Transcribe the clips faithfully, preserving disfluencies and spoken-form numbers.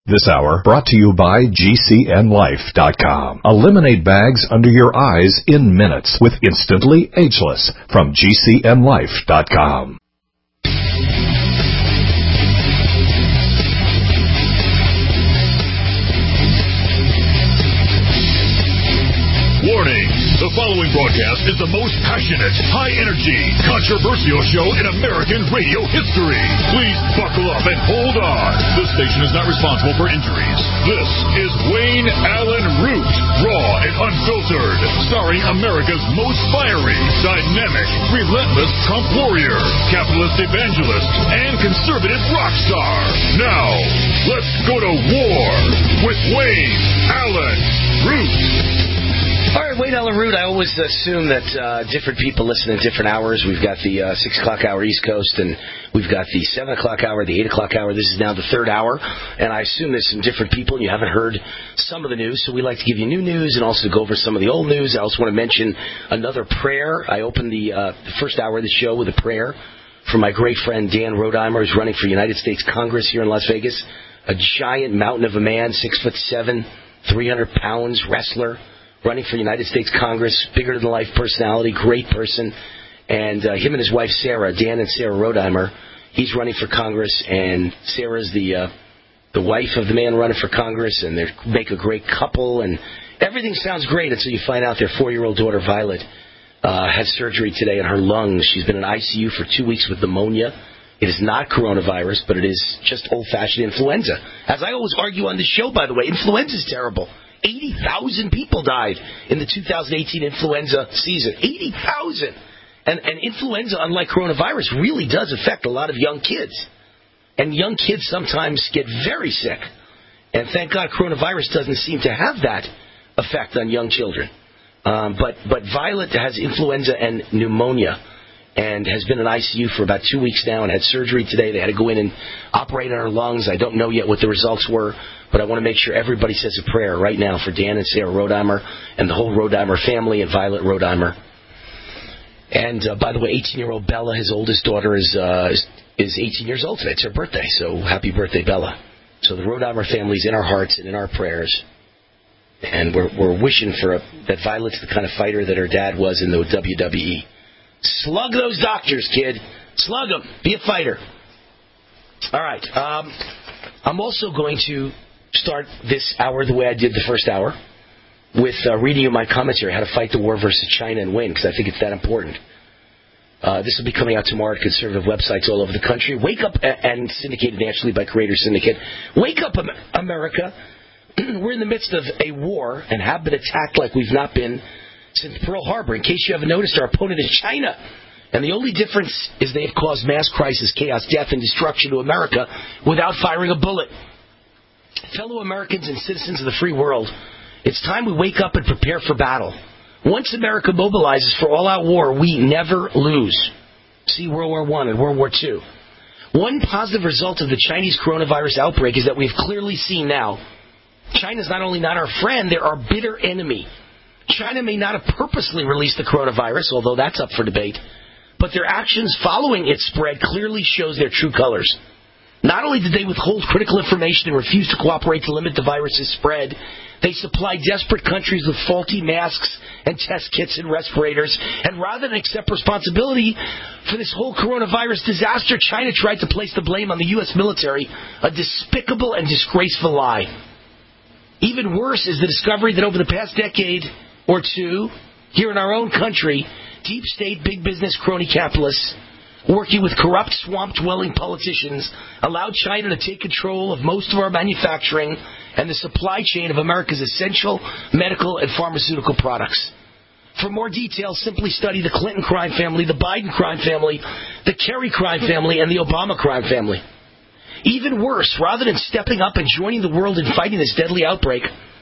This hour brought to you by G C N Life dot com. Eliminate bags under your eyes in minutes with Instantly Ageless from G C N Life dot com. Warning! The following broadcast is the most passionate, high-energy, controversial show in American radio history. Please buckle up and hold on. This station is not responsible for injuries. This is Wayne Allen Root, raw and unfiltered, starring America's most fiery, dynamic, relentless Trump warrior, capitalist evangelist, and conservative rock star. Now, let's go to war with Wayne Allen Root. All right, Wayne Allen Root. I always assume that uh, different people listen at different hours. We've got the uh, six o'clock hour East Coast, and we've got the seven o'clock hour, the eight o'clock hour. This is now the third hour, and I assume there's some different people, and you haven't heard some of the news, so we like to give you new news and also go over some of the old news. I also want to mention another prayer. I opened the, uh, the first hour of the show with a prayer for my great friend Dan Rodheimer, who's running for United States Congress here in Las Vegas, a giant mountain of a man, six foot seven, three hundred pounds, wrestler, running for United States Congress, bigger-than-life personality, great person. And uh, him and his wife, Sarah, Dan and Sarah Rodheimer, he's running for Congress, and Sarah's the uh, the wife of the man running for Congress, and they make a great couple, and everything sounds great until you find out their four-year-old daughter, Violet, uh, had surgery today in her lungs. She's been in I C U for two weeks with pneumonia. It is not coronavirus, but it is just old-fashioned influenza. As I always argue on this show, by the way, influenza is terrible. eighty thousand people died in the two thousand eighteen influenza season. eighty thousand! And, and influenza, unlike coronavirus, really does affect a lot of young kids. And young kids sometimes get very sick. And thank God coronavirus doesn't seem to have that effect on young children. Um, but, but Violet has influenza and pneumonia and has been in I C U for about two weeks now and had surgery today. They had to go in and operate on her lungs. I don't know yet what the results were, but I want to make sure everybody says a prayer right now for Dan and Sarah Rodheimer and the whole Rodheimer family and Violet Rodheimer. And, uh, by the way, eighteen-year-old Bella, his oldest daughter, is, uh, is is eighteen years old today. It's her birthday, so happy birthday, Bella. So the Rodheimer family's in our hearts and in our prayers. And we're, we're wishing for a, that Violet's the kind of fighter that her dad was in the W W E. Slug those doctors, kid. Slug them. Be a fighter. All right. Um, I'm also going to start this hour the way I did the first hour, with uh, reading you my commentary, How to Fight the War versus China and Win, because I think it's that important. Uh, this will be coming out tomorrow at conservative websites all over the country. Wake Up, and syndicated nationally by Creator Syndicate. Wake up, America. We're in the midst of a war and have been attacked like we've not been since Pearl Harbor. In case you haven't noticed, our opponent is China. And the only difference is they have caused mass crisis, chaos, death, and destruction to America without firing a bullet. Fellow Americans and citizens of the free world, it's time we wake up and prepare for battle. Once America mobilizes for all-out war, we never lose. See World War One and World War Two. One positive result of the Chinese coronavirus outbreak is that we've clearly seen now China's not only not our friend, they're our bitter enemy. China may not have purposely released the coronavirus, although that's up for debate, but their actions following its spread clearly shows their true colors. Not only did they withhold critical information and refuse to cooperate to limit the virus's spread, they supplied desperate countries with faulty masks and test kits and respirators, and rather than accept responsibility for this whole coronavirus disaster, China tried to place the blame on the U S military, a despicable and disgraceful lie. Even worse is the discovery that over the past decade or two, here in our own country, deep state, big business crony capitalists, working with corrupt, swamp-dwelling politicians, allowed China to take control of most of our manufacturing and the supply chain of America's essential medical and pharmaceutical products. For more details, simply study the Clinton crime family, the Biden crime family, the Kerry crime family, and the Obama crime family. Even worse, rather than stepping up and joining the world in fighting this deadly outbreak,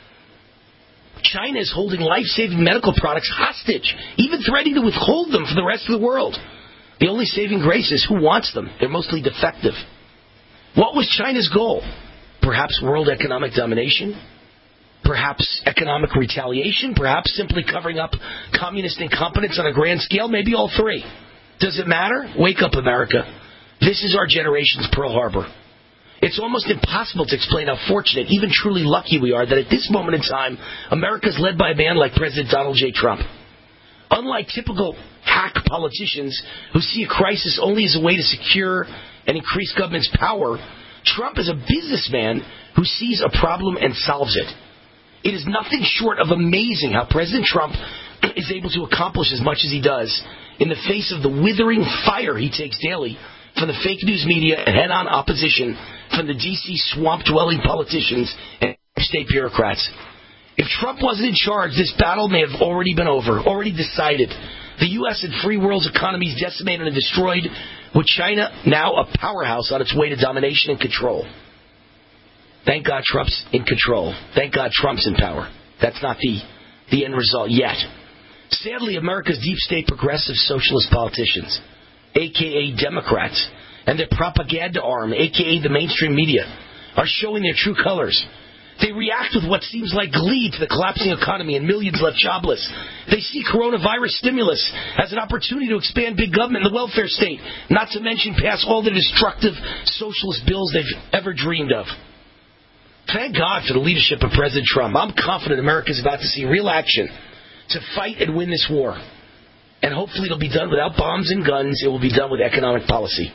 China is holding life-saving medical products hostage, even threatening to withhold them from the rest of the world. The only saving grace is who wants them. They're mostly defective. What was China's goal? Perhaps world economic domination? Perhaps economic retaliation? Perhaps simply covering up communist incompetence on a grand scale? Maybe all three. Does it matter? Wake up, America. This is our generation's Pearl Harbor. It's almost impossible to explain how fortunate, even truly lucky we are that at this moment in time, America is led by a man like President Donald J. Trump. Unlike typical hack politicians who see a crisis only as a way to secure and increase government's power, Trump is a businessman who sees a problem and solves it. It is nothing short of amazing how President Trump is able to accomplish as much as he does in the face of the withering fire he takes daily from the fake news media and head-on opposition from the D C swamp-dwelling politicians and state bureaucrats. If Trump wasn't in charge, this battle may have already been over, already decided. The U S and free world's economies decimated and destroyed, with China now a powerhouse on its way to domination and control. Thank God Trump's in control. Thank God Trump's in power. That's not the, the end result yet. Sadly, America's deep state progressive socialist politicians, a k a. Democrats, and their propaganda arm, a k a the mainstream media, are showing their true colors. They react with what seems like glee to the collapsing economy and millions left jobless. They see coronavirus stimulus as an opportunity to expand big government and the welfare state, not to mention pass all the destructive socialist bills they've ever dreamed of. Thank God for the leadership of President Trump. I'm confident America's about to see real action to fight and win this war. And hopefully it'll be done without bombs and guns. It will be done with economic policy.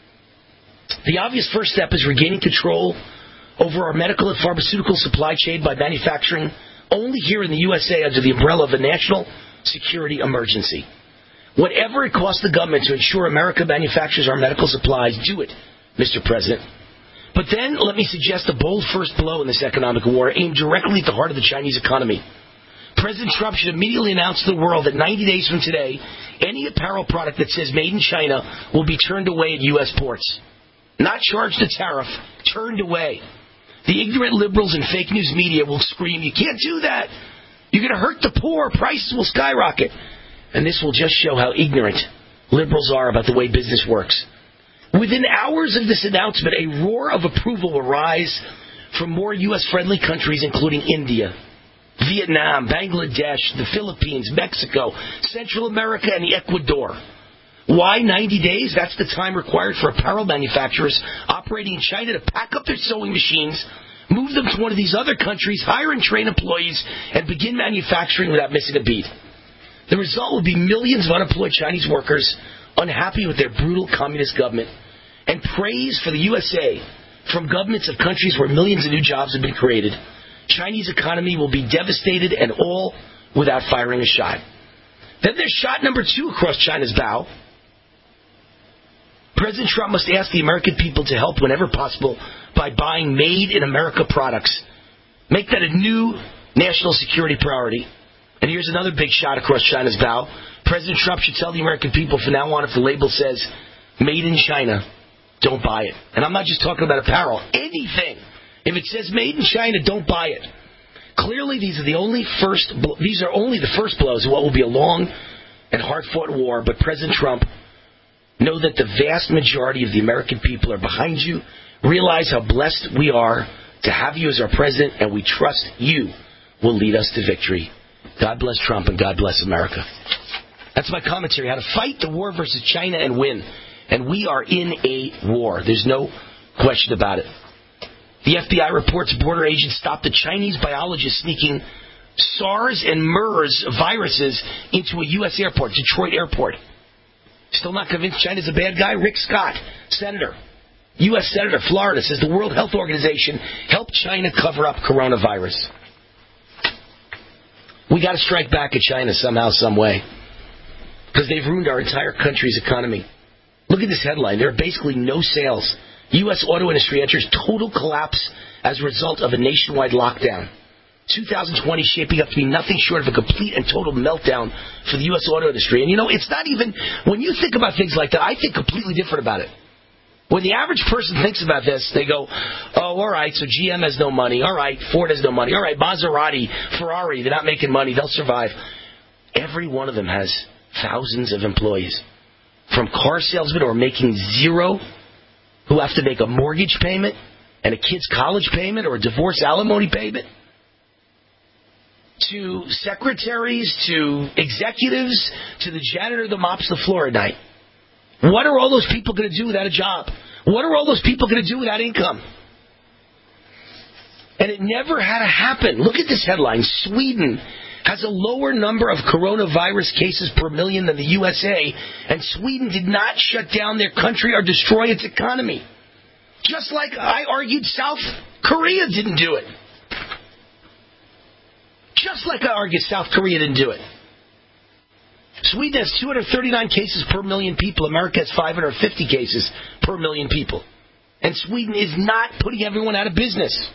The obvious first step is regaining control over our medical and pharmaceutical supply chain by manufacturing only here in the U S A under the umbrella of a national security emergency. Whatever it costs the government to ensure America manufactures our medical supplies, do it, Mister President. But then let me suggest a bold first blow in this economic war aimed directly at the heart of the Chinese economy. President Trump should immediately announce to the world that ninety days from today, any apparel product that says made in China will be turned away at U S ports. Not charged a tariff, turned away. The ignorant liberals and fake news media will scream, you can't do that. You're going to hurt the poor. Prices will skyrocket. And this will just show how ignorant liberals are about the way business works. Within hours of this announcement, a roar of approval will rise from more U S-friendly countries, including India, Vietnam, Bangladesh, the Philippines, Mexico, Central America, and Ecuador. Why ninety days? That's the time required for apparel manufacturers operating in China to pack up their sewing machines, move them to one of these other countries, hire and train employees, and begin manufacturing without missing a beat. The result will be millions of unemployed Chinese workers unhappy with their brutal communist government, and praise for the U S A from governments of countries where millions of new jobs have been created. Chinese economy will be devastated, and all without firing a shot. Then there's shot number two across China's bow. President Trump must ask the American people to help whenever possible by buying made-in-America products. Make that a new national security priority. And here's another big shot across China's bow. President Trump should tell the American people from now on, if the label says made in China, don't buy it. And I'm not just talking about apparel. Anything. If it says made in China, don't buy it. Clearly, these are the only first. These are only the first blows of what will be a long and hard-fought war. But President Trump, know that the vast majority of the American people are behind you. Realize how blessed we are to have you as our president, and we trust you will lead us to victory. God bless Trump, and God bless America. That's my commentary. How to fight the war versus China and win. And we are in a war. There's no question about it. The F B I reports border agents stopped a Chinese biologist sneaking SARS and MERS viruses into a U S airport, Detroit Airport. Still not convinced China's a bad guy? Rick Scott, Senator, U S Senator, Florida, says the World Health Organization helped China cover up coronavirus. We got to strike back at China somehow, some way, because they've ruined our entire country's economy. Look at this headline. There are basically no sales. U S auto industry enters total collapse as a result of a nationwide lockdown. two thousand twenty shaping up to be nothing short of a complete and total meltdown for the U S auto industry. And you know, it's not even, when you think about things like that, I think completely different about it. When the average person thinks about this, they go, oh, all right, so G M has no money. All right, Ford has no money. All right, Maserati, Ferrari, they're not making money. They'll survive. Every one of them has thousands of employees. From car salesmen who are making zero, who have to make a mortgage payment and a kid's college payment or a divorce alimony payment, to secretaries, to executives, to the janitor that mops the floor at night. What are all those people going to do without a job? What are all those people going to do without income? And it never had to happen. Look at this headline. Sweden has a lower number of coronavirus cases per million than the U S A, and Sweden did not shut down their country or destroy its economy. Just like I argued South Korea didn't do it. Just like I argued South Korea didn't do it. Sweden has two hundred thirty-nine cases per million people. America has five hundred fifty cases per million people. And Sweden is not putting everyone out of business.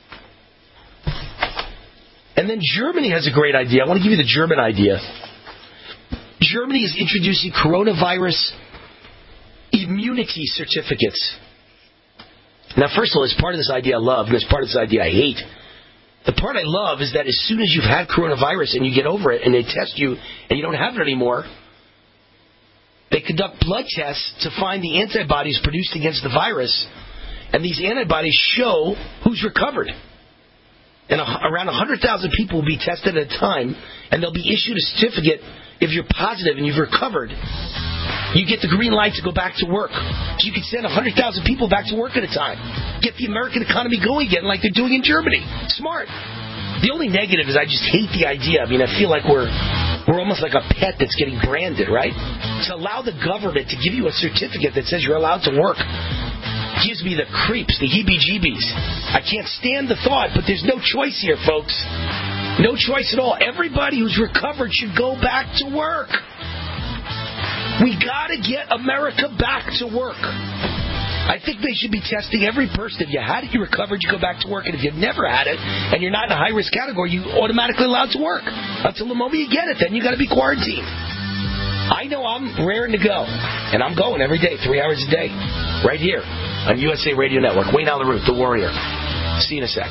And then Germany has a great idea. I want to give you the German idea. Germany is introducing coronavirus immunity certificates. Now, first of all, there's part of this idea I love, and there's part of this idea I hate. The part I love is that as soon as you've had coronavirus and you get over it and they test you and you don't have it anymore, they conduct blood tests to find the antibodies produced against the virus, and these antibodies show who's recovered. And around one hundred thousand people will be tested at a time, and they'll be issued a certificate if you're positive and you've recovered. You get the green light to go back to work. So you can send one hundred thousand people back to work at a time. Get the American economy going again like they're doing in Germany. Smart. The only negative is I just hate the idea. I mean, I feel like we're we're almost like a pet that's getting branded, right? To allow the government to give you a certificate that says you're allowed to work gives me the creeps, the heebie-jeebies. I can't stand the thought, but there's no choice here, folks. No choice at all. Everybody who's recovered should go back to work. We got to get America back to work. I think they should be testing every person. If you had it, you recovered, you go back to work. And if you've never had it, and you're not in a high-risk category, you automatically allowed to work. Until the moment you get it, then you got to be quarantined. I know I'm raring to go. And I'm going every day, three hours a day. Right here on U S A Radio Network. Wayne Allyn Root, The Warrior. See you in a sec.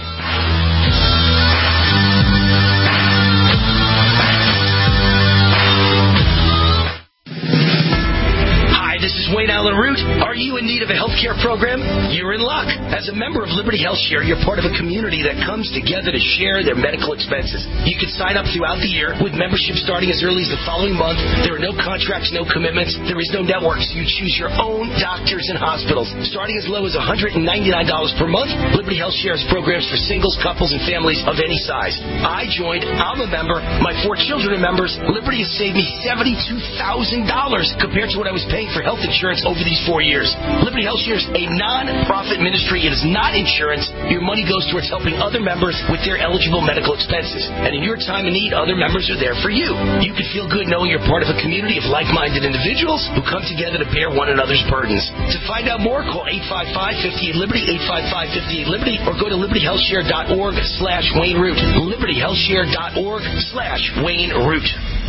This is Wayne Allyn Root. Are you in need of a healthcare program? You're in luck. As a member of Liberty Health Share, you're part of a community that comes together to share their medical expenses. You can sign up throughout the year with membership starting as early as the following month. There are no contracts, no commitments. There is no network, so you choose your own doctors and hospitals. Starting as low as one hundred ninety-nine dollars per month, Liberty Health Share has programs for singles, couples, and families of any size. I joined. I'm a member. My four children are members. Liberty has saved me seventy-two thousand dollars compared to what I was paying for health insurance over these four years. Liberty Health Share is a non-profit ministry. It is not insurance. Your money goes towards helping other members with their eligible medical expenses. And in your time of need, other members are there for you. You can feel good knowing you're part of a community of like-minded individuals who come together to bear one another's burdens. To find out more, call eight five five, five eight Liberty, eight five five, five eight Liberty, or go to liberty health share dot org slash Wayne Root. liberty health share dot org slash Wayne Root.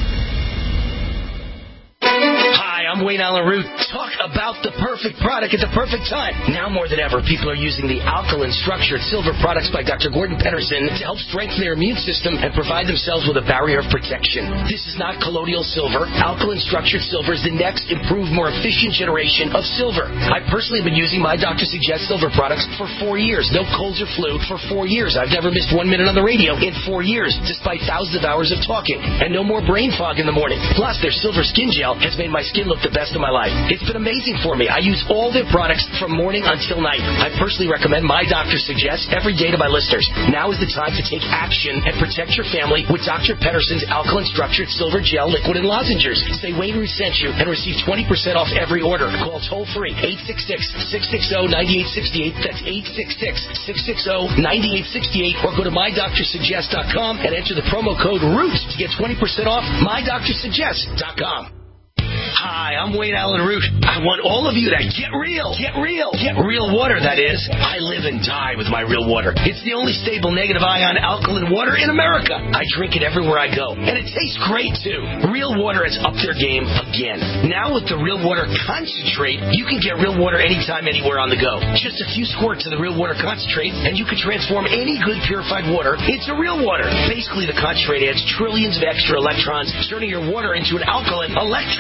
Hi, I'm Wayne Allyn Root. Talk about the perfect product at the perfect time. Now more than ever, people are using the alkaline structured silver products by Doctor Gordon Pedersen to help strengthen their immune system and provide themselves with a barrier of protection. This is not colloidal silver. Alkaline structured silver is the next improved, more efficient generation of silver. I personally have been using my Doctor Suggest silver products for four years. No colds or flu for four years. I've never missed one minute on the radio in four years, despite thousands of hours of talking. And no more brain fog in the morning. Plus, their silver skin gel has made my skin look the best of my life. It's been amazing for me. I use all their products from morning until night. I personally recommend my Doctor Suggest every day to my listeners. Now is the time to take action and protect your family with Doctor Pedersen's alkaline structured silver gel, liquid, and lozenges. Say Wayne Root sent you and receive twenty percent off every order. Call toll free eight six six, six six zero, nine eight six eight. That's eight six six, six six zero, nine eight six eight. Or go to my doctor suggest dot com and enter the promo code ROOT to get twenty percent off my doctor suggest dot com. Hi, I'm Wayne Allyn Root. I want all of you to get real. Get real. Get real water, that is. I live and die with my real water. It's the only stable negative ion alkaline water in America. I drink it everywhere I go. And it tastes great, too. Real water has upped their game again. Now with the Real Water Concentrate, you can get real water anytime, anywhere on the go. Just a few squirts of the Real Water Concentrate, and you can transform any good purified water into real water. Basically, the concentrate adds trillions of extra electrons, turning your water into an alkaline, electron abundant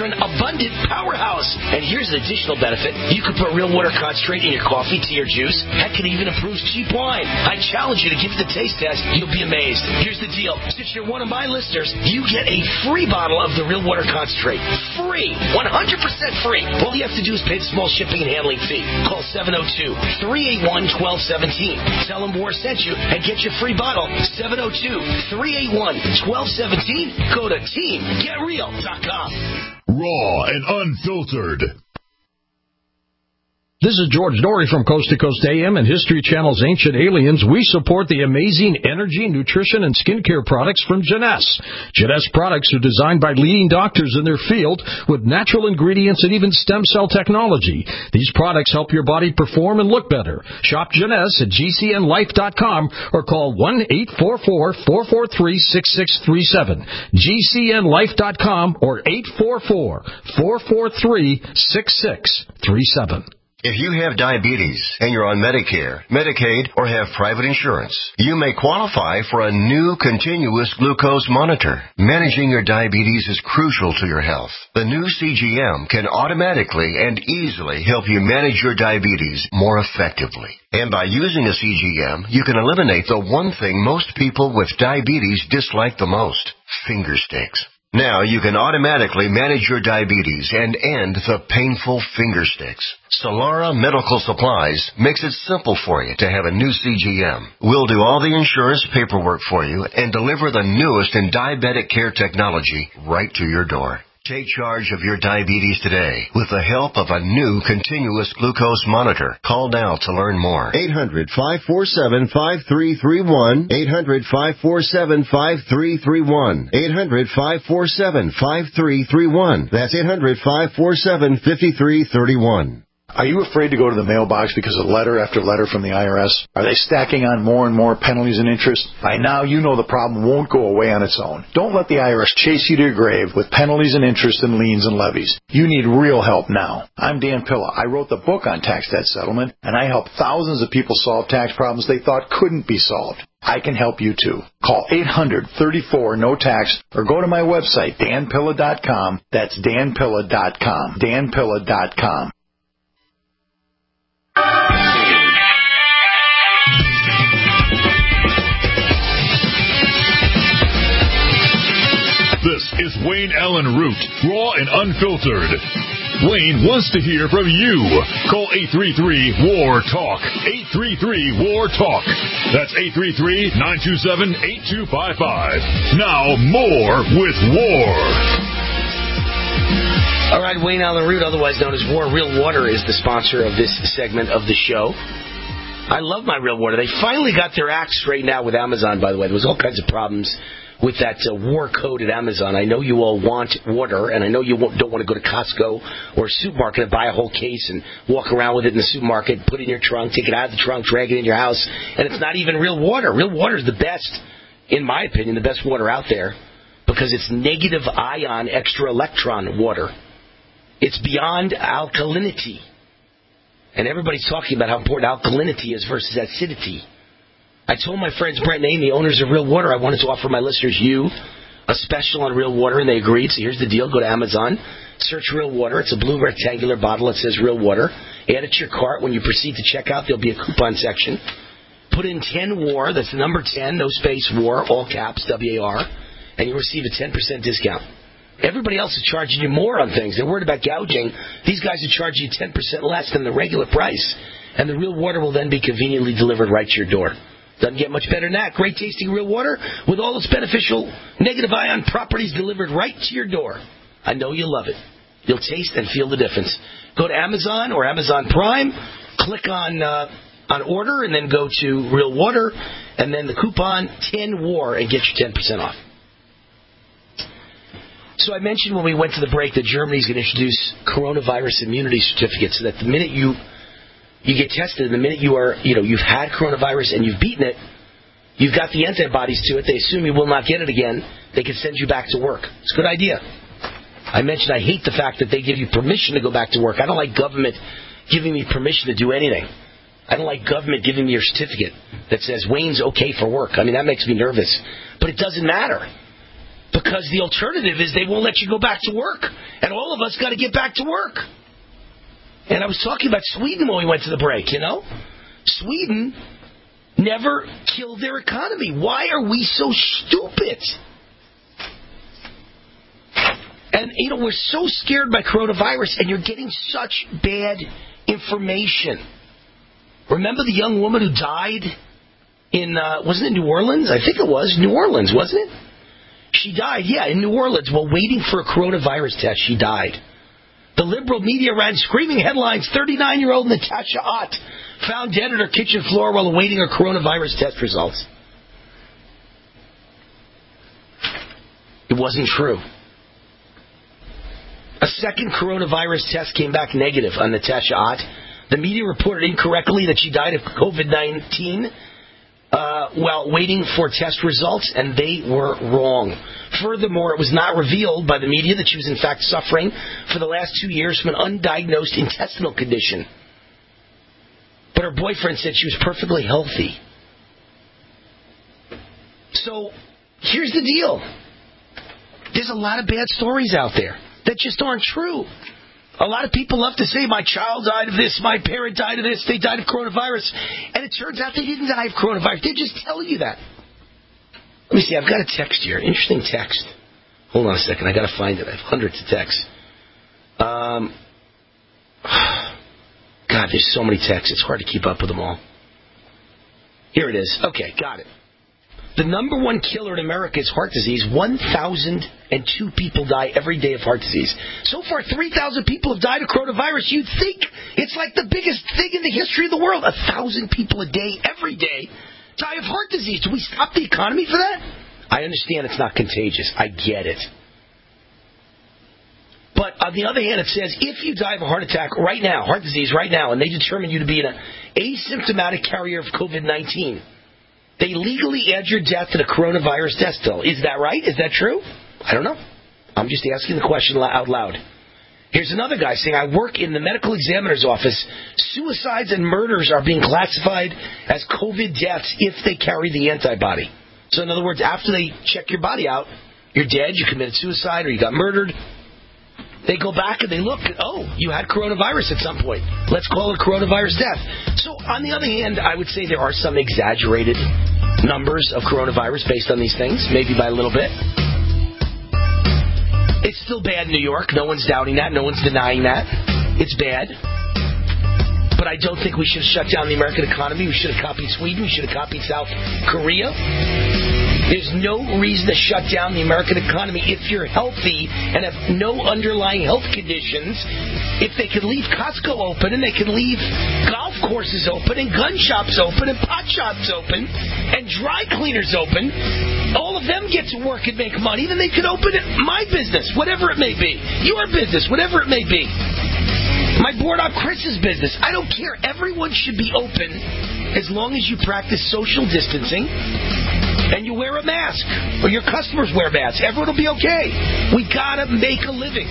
abundant powerhouse. And here's an additional benefit. You can put Real Water Concentrate in your coffee, tea, or juice. Heck, it even improves cheap wine. I challenge you to give it the taste test. You'll be amazed. Here's the deal. Since you're one of my listeners, you get a free bottle of the Real Water Concentrate. Free. one hundred percent free. All you have to do is pay the small shipping and handling fee. Call seven oh two, three eight one, one two one seven. Tell them War sent you and get your free bottle. seven oh two, three eight one, one two one seven. Go to team get real dot com. Raw and unfiltered. This is George Dory from Coast to Coast A M and History Channel's Ancient Aliens. We support the amazing energy, nutrition, and skincare products from Jeunesse. Jeunesse products are designed by leading doctors in their field with natural ingredients and even stem cell technology. These products help your body perform and look better. Shop Jeunesse at G C N life dot com or call one eight four four, four four three, six six three seven. G C N life dot com or eight four four, four four three, six six three seven. If you have diabetes and you're on Medicare, Medicaid, or have private insurance, you may qualify for a new continuous glucose monitor. Managing your diabetes is crucial to your health. The new C G M can automatically and easily help you manage your diabetes more effectively. And by using a C G M, you can eliminate the one thing most people with diabetes dislike the most: finger sticks. Now you can automatically manage your diabetes and end the painful finger sticks. Solara Medical Supplies makes it simple for you to have a new C G M. We'll do all the insurance paperwork for you and deliver the newest in diabetic care technology right to your door. Take charge of your diabetes today with the help of a new continuous glucose monitor. Call now to learn more. eight hundred, five four seven, five three three one. eight hundred, five four seven, five three three one. eight hundred, five four seven, five three three one. That's eight hundred, five four seven, five three three one. Are you afraid to go to the mailbox because of letter after letter from the I R S? Are they stacking on more and more penalties and interest? By now, you know the problem won't go away on its own. Don't let the I R S chase you to your grave with penalties and interest and liens and levies. You need real help now. I'm Dan Pilla. I wrote the book on tax debt settlement, and I help thousands of people solve tax problems they thought couldn't be solved. I can help you too. Call eight hundred, thirty-four, no tax or go to my website, dan pilla dot com. That's dan pilla dot com. dan pilla dot com. This is Wayne Allen Root, raw and unfiltered. Wayne wants to hear from you. Call eight three three, W A R, TALK. eight three three, W A R, TALK. That's eight three three, nine two seven, eight two five five. Now, more with W A R. All right, Wayne Allen Root, otherwise known as War Real Water, is the sponsor of this segment of the show. I love my Real Water. They finally got their act straightened out with Amazon, by the way. There was all kinds of problems with that uh, war code at Amazon. I know you all want water, and I know you don't want to go to Costco or a supermarket and buy a whole case and walk around with it in the supermarket, put it in your trunk, take it out of the trunk, drag it in your house, and it's not even real water. Real water is the best, in my opinion, the best water out there because it's negative ion extra electron water. It's beyond alkalinity. And everybody's talking about how important alkalinity is versus acidity. I told my friends Brent and Amy, owners of Real Water, I wanted to offer my listeners, you, a special on Real Water, and they agreed. So here's the deal. Go to Amazon, search Real Water. It's a blue rectangular bottle that says Real Water. Add it to your cart. When you proceed to check out, there'll be a coupon section. Put in ten W A R, that's the number ten, no space, W A R, all caps, W A R, and you'll receive a ten percent discount. Everybody else is charging you more on things. They're worried about gouging. These guys are charging you ten percent less than the regular price. And the Real Water will then be conveniently delivered right to your door. Doesn't get much better than that. Great tasting Real Water with all its beneficial negative ion properties delivered right to your door. I know you'll love it. You'll taste and feel the difference. Go to Amazon or Amazon Prime, click on uh, on order, and then go to Real Water, and then the coupon ten W A R and get your ten percent off. So I mentioned when we went to the break that Germany's going to introduce coronavirus immunity certificates so that the minute you you get tested, the minute you are, you know, you've had coronavirus and you've beaten it, you've got the antibodies to it, they assume you will not get it again, they can send you back to work. It's a good idea. I mentioned I hate the fact that they give you permission to go back to work. I don't like government giving me permission to do anything. I don't like government giving me your certificate that says Wayne's okay for work. I mean, that makes me nervous. But it doesn't matter. Because the alternative is they won't let you go back to work. And all of us got to get back to work. And I was talking about Sweden when we went to the break, you know? Sweden never killed their economy. Why are we so stupid? And, you know, we're so scared by coronavirus, and you're getting such bad information. Remember the young woman who died in, uh, wasn't it New Orleans? I think it was. New Orleans, wasn't it? She died, yeah, in New Orleans while waiting for a coronavirus test. She died. The liberal media ran screaming headlines, thirty-nine-year-old Natasha Ott found dead at her kitchen floor while awaiting her coronavirus test results. It wasn't true. A second coronavirus test came back negative on Natasha Ott. The media reported incorrectly that she died of covid nineteen uh, while waiting for test results, and they were wrong. Furthermore, it was not revealed by the media that she was in fact suffering for the last two years from an undiagnosed intestinal condition. But her boyfriend said she was perfectly healthy. So, here's the deal. There's a lot of bad stories out there that just aren't true. A lot of people love to say, my child died of this, my parent died of this, they died of coronavirus. And it turns out they didn't die of coronavirus. They just tell you that. Let me see, I've got a text here. Interesting text. Hold on a second, I got to find it. I have hundreds of texts. Um, God, there's so many texts, it's hard to keep up with them all. Here it is. Okay, got it. The number one killer in America is heart disease. one thousand two people die every day of heart disease. So far, three thousand people have died of coronavirus. You'd think it's like the biggest thing in the history of the world. one thousand people a day, every day, die of heart disease. Do we stop the economy for that? I understand it's not contagious. I get it. But on the other hand, it says if you die of a heart attack right now, heart disease right now, and they determine you to be an asymptomatic carrier of covid nineteen, they legally add your death to the coronavirus death toll. Is that right? Is that true? I don't know. I'm just asking the question out loud. Here's another guy saying, I work in the medical examiner's office. Suicides and murders are being classified as COVID deaths if they carry the antibody. So in other words, after they check your body out, you're dead, you committed suicide, or you got murdered. They go back and they look, oh, you had coronavirus at some point. Let's call it coronavirus death. So, on the other hand, I would say there are some exaggerated numbers of coronavirus based on these things, maybe by a little bit. It's still bad in New York. No one's doubting that. No one's denying that. It's bad. But I don't think we should have shut down the American economy. We should have copied Sweden. We should have copied South Korea. There's no reason to shut down the American economy if you're healthy and have no underlying health conditions. If they could leave Costco open and they could leave golf courses open and gun shops open and pot shops open and dry cleaners open, all of them get to work and make money, then they could open my business, whatever it may be, your business, whatever it may be. My board op Chris's business. I don't care. Everyone should be open as long as you practice social distancing and you wear a mask, or your customers wear masks. Everyone will be okay. We gotta make a living.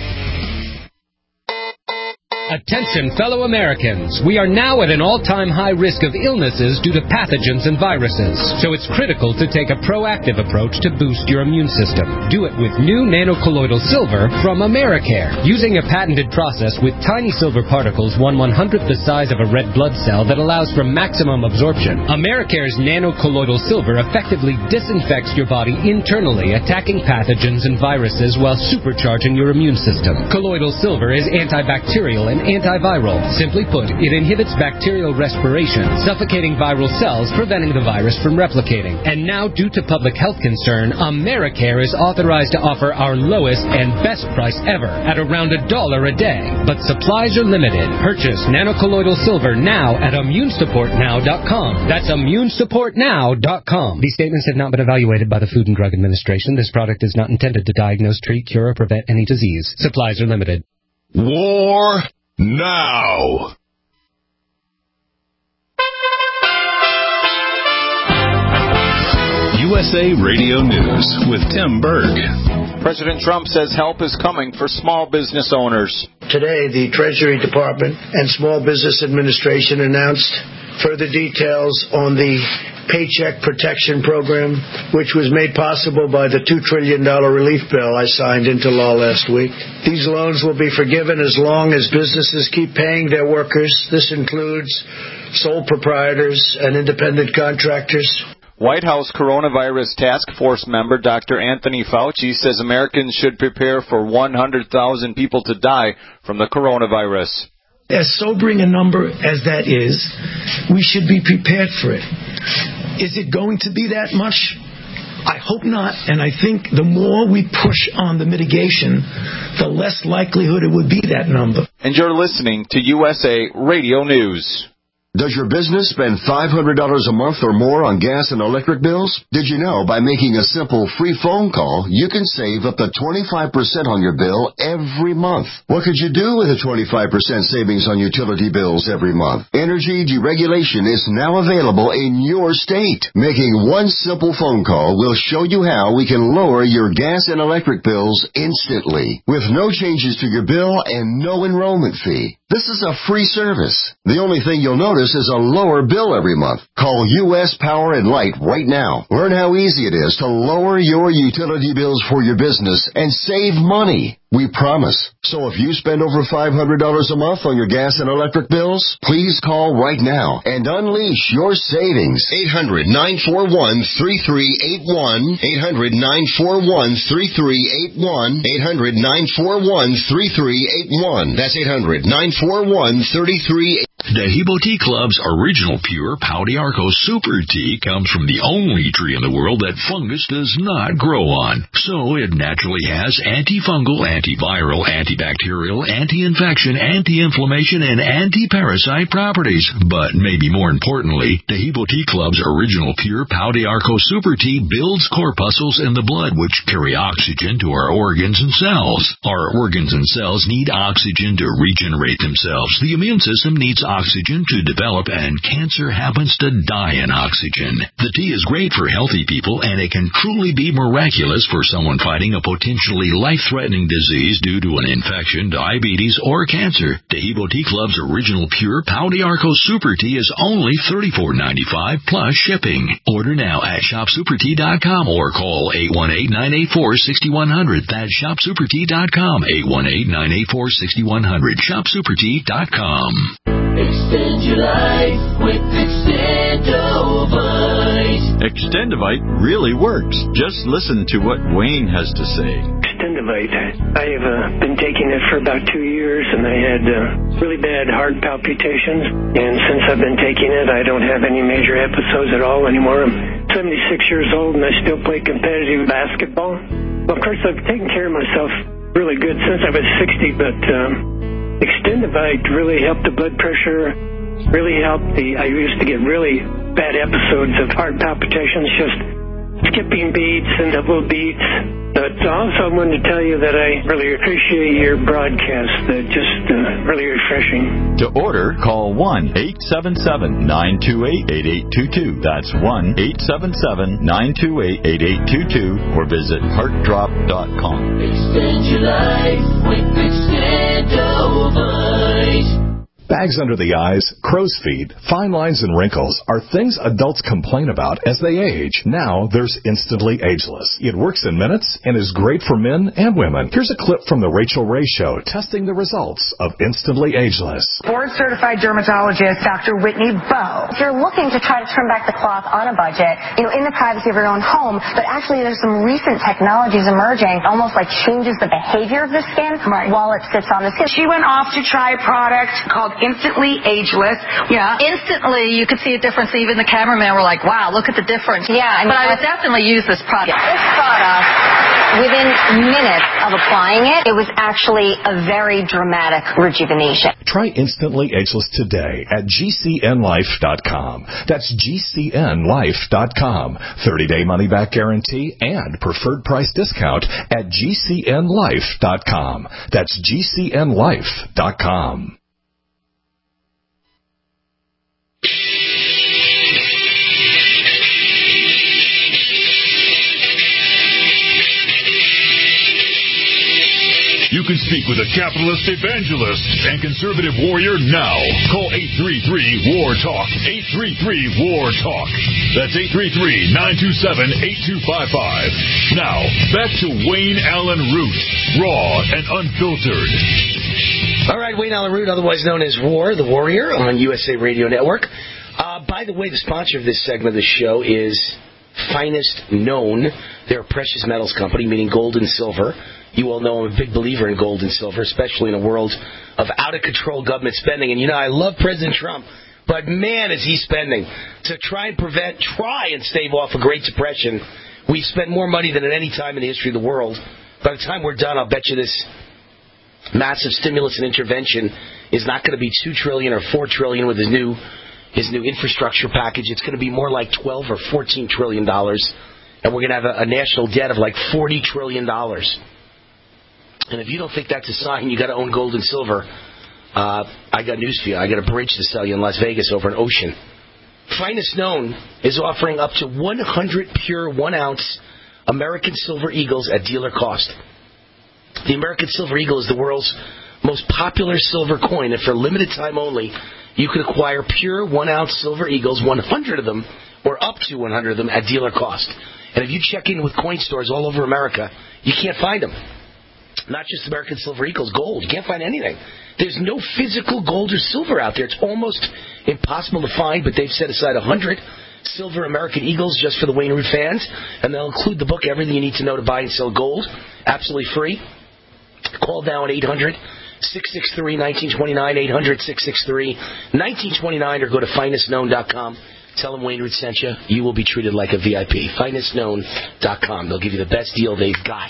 Attention, fellow Americans. We are now at an all-time high risk of illnesses due to pathogens and viruses. So it's critical to take a proactive approach to boost your immune system. Do it with new nanocolloidal silver from Americare. Using a patented process with tiny silver particles one one-hundredth the size of a red blood cell that allows for maximum absorption, Americare's nanocolloidal silver effectively disinfects your body internally, attacking pathogens and viruses while supercharging your immune system. Colloidal silver is antibacterial and antiviral. Simply put, it inhibits bacterial respiration, suffocating viral cells, preventing the virus from replicating. And now, due to public health concern, Americare is authorized to offer our lowest and best price ever at around a dollar a day. But supplies are limited. Purchase nanocolloidal silver now at immune support now dot com. That's immune support now dot com. These statements have not been evaluated by the Food and Drug Administration. This product is not intended to diagnose, treat, cure, or prevent any disease. Supplies are limited. War now. U S A Radio News with Tim Berg. President Trump says help is coming for small business owners. Today, the Treasury Department and Small Business Administration announced further details on the Paycheck Protection Program, which was made possible by the two trillion dollars relief bill I signed into law last week. These loans will be forgiven as long as businesses keep paying their workers. This includes sole proprietors and independent contractors. White House Coronavirus Task Force member Doctor Anthony Fauci says Americans should prepare for one hundred thousand people to die from the coronavirus. As sobering a number as that is, we should be prepared for it. Is it going to be that much? I hope not, and I think the more we push on the mitigation, the less likelihood it would be that number. And you're listening to U S A Radio News. Does your business spend five hundred dollars a month or more on gas and electric bills? Did you know by making a simple free phone call, you can save up to twenty-five percent on your bill every month? What could you do with a twenty-five percent savings on utility bills every month? Energy deregulation is now available in your state. Making one simple phone call will show you how we can lower your gas and electric bills instantly with no changes to your bill and no enrollment fee. This is a free service. The only thing you'll notice is a lower bill every month. Call U S Power and Light right now. Learn how easy it is to lower your utility bills for your business and save money. We promise. So if you spend over five hundred dollars a month on your gas and electric bills, please call right now and unleash your savings. eight hundred, nine four one, three three eight one. eight hundred, nine four one, three three eight one. eight hundred, nine four one, three three eight one. That's eight hundred, nine four one, three three eight one. Dehebo Tea Club's original pure Pau d'Arco Super Tea comes from the only tree in the world that fungus does not grow on. So it naturally has antifungal, antiviral, antibacterial, anti-infection, anti-inflammation, and anti-parasite properties. But maybe more importantly, Dehebo Tea Club's original pure Pau d'Arco Super Tea builds corpuscles in the blood which carry oxygen to our organs and cells. Our organs and cells need oxygen to regenerate themselves. The immune system needs oxygen to develop, and cancer happens to die in oxygen. The tea is great for healthy people, and it can truly be miraculous for someone fighting a potentially life-threatening disease due to an infection, diabetes, or cancer. Dehebo Tea Club's original pure Pau d'Arco Super Tea is only thirty-four ninety-five plus shipping. Order now at shop super tea dot com or call eight one eight, nine eight four, six one zero zero. That's shop super tea dot com, eight one eight, nine eight four, six one zero zero, shop super tea dot com. Extend your life with Extendovite. Extendovite really works. Just listen to what Wayne has to say. Extendovite. I have uh, been taking it for about two years, and I had uh, really bad heart palpitations. And since I've been taking it, I don't have any major episodes at all anymore. I'm seventy-six years old, and I still play competitive basketball. Well, of course, I've taken care of myself really good since I was sixty, but um, Extendovite really helped the blood pressure, really helped the, I used to get really bad episodes of heart palpitations, just skipping beats and double beats. But also I wanted to tell you that I really appreciate your broadcast. They're just uh, really refreshing. To order, call one eight seven seven, nine two eight, eight eight two two. That's one eight seven seven, nine two eight, eight eight two two or visit heart drop dot com. Extend your life with Extendovite. Bags under the eyes, crow's feet, fine lines, and wrinkles are things adults complain about as they age. Now there's Instantly Ageless. It works in minutes and is great for men and women. Here's a clip from the Rachel Ray Show testing the results of Instantly Ageless. Board-certified dermatologist Doctor Whitney Bowe. If you're looking to try to turn back the clock on a budget, you know, in the privacy of your own home, but actually there's some recent technologies emerging, almost like changes the behavior of the skin right. while it sits on the skin. She went off to try a product called Instantly Ageless. Yeah. Instantly, you could see a difference. Even the cameraman were like, wow, look at the difference. Yeah. I mean, but I would definitely use this product. This product, within minutes of applying it, it was actually a very dramatic rejuvenation. Try Instantly Ageless today at G C N life dot com. That's G C N life dot com. thirty-day money-back guarantee and preferred price discount at G C N life dot com. That's G C N life dot com. You can speak with a capitalist evangelist and conservative warrior now. Call eight three three, W A R, TALK. eight three three, W A R, TALK. That's eight three three, nine two seven, eight two five five. Now, back to Wayne Allen Root, raw and unfiltered. All right, Wayne Allen Root, otherwise known as War, the Warrior, on U S A Radio Network. Uh, by the way, the sponsor of this segment of the show is Finest Known. They're a precious metals company, meaning gold and silver. You all know I'm a big believer in gold and silver, especially in a world of out-of-control government spending. And, you know, I love President Trump, but, man, is he spending. To try and prevent, try and stave off a Great Depression, we spent more money than at any time in the history of the world. By the time we're done, I'll bet you this massive stimulus and intervention is not going to be two trillion dollars or four trillion dollars with his new his new infrastructure package. It's going to be more like twelve or fourteen trillion dollars, and we're going to have a, a national debt of like forty trillion dollars. And if you don't think that's a sign you got to own gold and silver, uh, I got news for you. I got a bridge to sell you in Las Vegas over an ocean. Finest Known is offering up to one hundred pure one-ounce American Silver Eagles at dealer cost. The American Silver Eagle is the world's most popular silver coin, and for a limited time only, you can acquire pure one-ounce Silver Eagles, one hundred of them, or up to one hundred of them at dealer cost. And if you check in with coin stores all over America, you can't find them. Not just American Silver Eagles, gold. You can't find anything. There's no physical gold or silver out there. It's almost impossible to find, but they've set aside one hundred silver American Eagles just for the Wayne Root fans, and they'll include the book, Everything You Need to Know to Buy and Sell Gold, absolutely free. Call now at eight hundred, six six three, one nine two nine, eight hundred, six six three, one nine two nine, or go to finest known dot com. Tell them Wayne Root sent you. You will be treated like a V I P. finest known dot com. They'll give you the best deal they've got.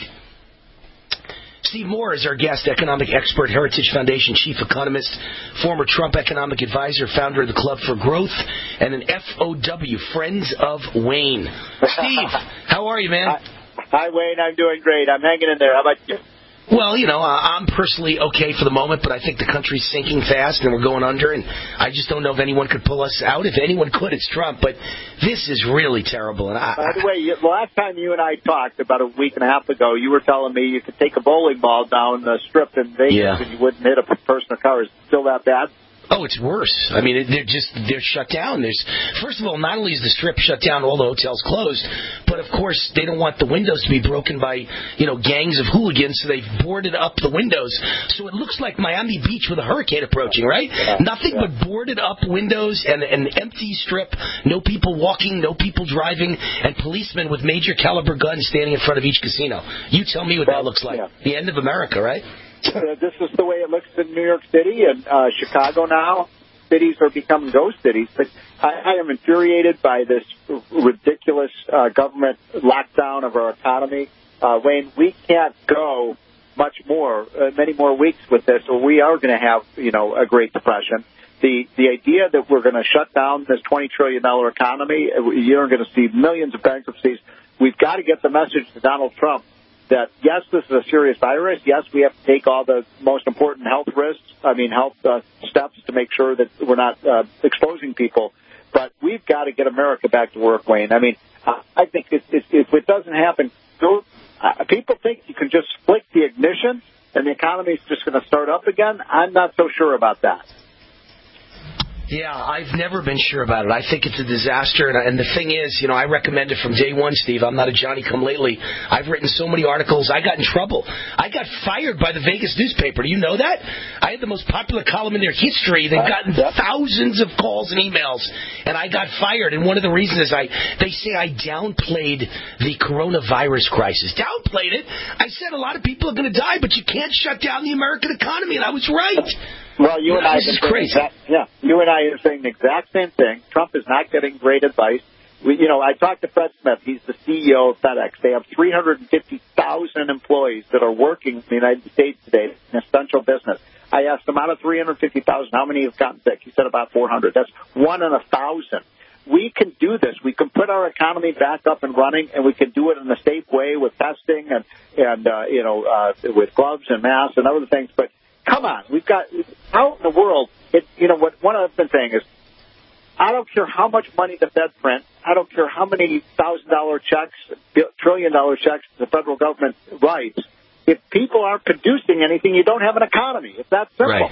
Steve Moore is our guest, economic expert, Heritage Foundation chief economist, former Trump economic advisor, founder of the Club for Growth, and an F O W, Friends of Wayne. Steve, how are you, man? Hi, hi, Wayne. I'm doing great. I'm hanging in there. How about you? Well, you know, I'm personally okay for the moment, but I think the country's sinking fast and we're going under, and I just don't know if anyone could pull us out. If anyone could, it's Trump, but this is really terrible. And I, By the way, the last time you and I talked, about a week and a half ago, you were telling me you could take a bowling ball down the strip in Vegas yeah. and you wouldn't hit a person or car. Is it still that bad? Oh, it's worse. I mean, they're just, they're shut down. There's, first of all, not only is the strip shut down, all the hotels closed, but of course they don't want the windows to be broken by, you know, gangs of hooligans, so they've boarded up the windows. So it looks like Miami Beach with a hurricane approaching, right? Yeah, Nothing yeah. but boarded up windows and an empty strip, no people walking, no people driving, and policemen with major caliber guns standing in front of each casino. You tell me what that looks like. Yeah. The end of America, right? Uh, this is the way it looks in New York City and uh, Chicago now. Cities are becoming ghost cities. But I, I am infuriated by this ridiculous uh, government lockdown of our economy. Uh, Wayne, we can't go much more, uh, many more weeks with this, or we are going to have, you know, a Great Depression. The the idea that we're going to shut down this twenty trillion dollars economy, you're going to see millions of bankruptcies. We've got to get the message to Donald Trump that, yes, this is a serious virus. Yes, we have to take all the most important health risks, I mean, health uh, steps to make sure that we're not uh, exposing people. But we've got to get America back to work, Wayne. I mean, uh, I think if, if, if it doesn't happen, go, uh, people think you can just flick the ignition and the economy is just going to start up again. I'm not so sure about that. Yeah, I've never been sure about it. I think it's a disaster, and, and the thing is, you know, I recommend it from day one, Steve. I'm not a Johnny-come-lately. I've written so many articles. I got in trouble. I got fired by the Vegas newspaper. Do you know that? I had the most popular column in their history. They've gotten thousands of calls and emails, and I got fired. And one of the reasons is I, they say I downplayed the coronavirus crisis. Downplayed it? I said a lot of people are going to die, but you can't shut down the American economy, and I was right. Well, you and I, this is crazy. Exact, yeah, you and I are saying the exact same thing. Trump is not getting great advice. We, you know, I talked to Fred Smith. He's the C E O of FedEx. They have three hundred fifty thousand employees that are working in the United States today in essential business. I asked him, out of three hundred fifty thousand, how many have gotten sick? He said about four hundred. That's one in a thousand. We can do this. We can put our economy back up and running, and we can do it in a safe way with testing and, and uh, you know, uh, with gloves and masks and other things. But come on, we've got out in the world. It, you know what? One other thing is, I don't care how much money the Fed prints. I don't care how many thousand dollar checks, trillion dollar checks the federal government writes. if people aren't producing anything, you don't have an economy. It's that simple. Right.